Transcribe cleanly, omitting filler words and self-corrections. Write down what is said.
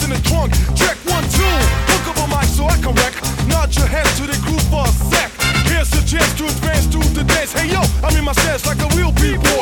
in the trunk. Check 1, 2. Hook up a mic so I can wreck. Nod your head to the groove for a sec. Here's a chance to advance through the dance. Hey yo, I'm in my sense like a real people.